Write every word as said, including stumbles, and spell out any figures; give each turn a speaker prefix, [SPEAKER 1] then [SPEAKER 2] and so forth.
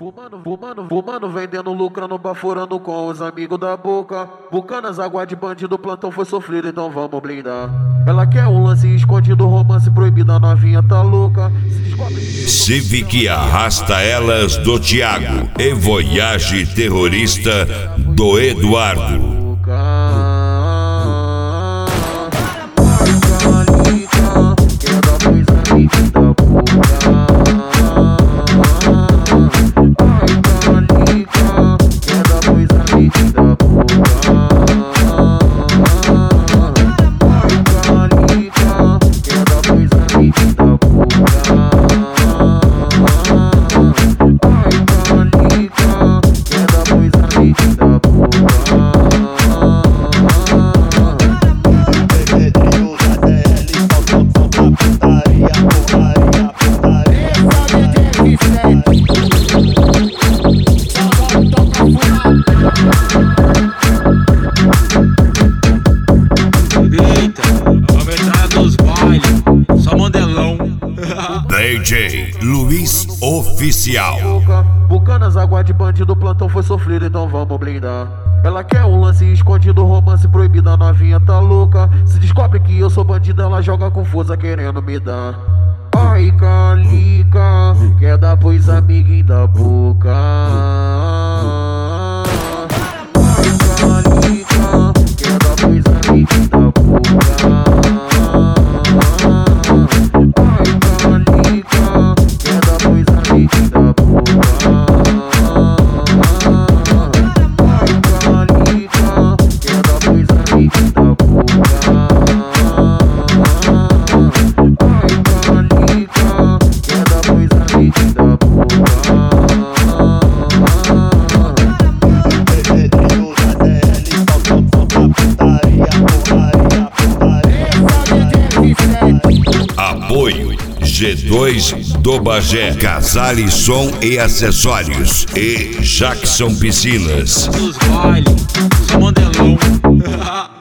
[SPEAKER 1] Fumando, fumando, fumando, vendendo, lucrando, baforando com os amigos da boca. Bucanas, água de bandido, plantão foi sofrido, então vamos blindar. Ela quer um lance escondido, romance proibido, a novinha tá louca. Se descobre...
[SPEAKER 2] Civic Arrasta Elas do Thiago e Voyage Terrorista do Eduardo. D J Luiz Oficial.
[SPEAKER 1] Bucanas, água de bandido, plantão foi sofrido, então vamos blindar. Ela quer um lance escondido, romance proibido, a novinha tá louca. Se descobre que eu sou bandido, ela joga confusa querendo me dar. Ai, calica, quer dar pros amiguinhos da boca. Ai, calica, quer dar pros amiguinhos da boca.
[SPEAKER 2] Apoio G dois do Bagé, Casale Som e Acessórios e Jackson Piscinas.
[SPEAKER 3] Os baile, só modelão.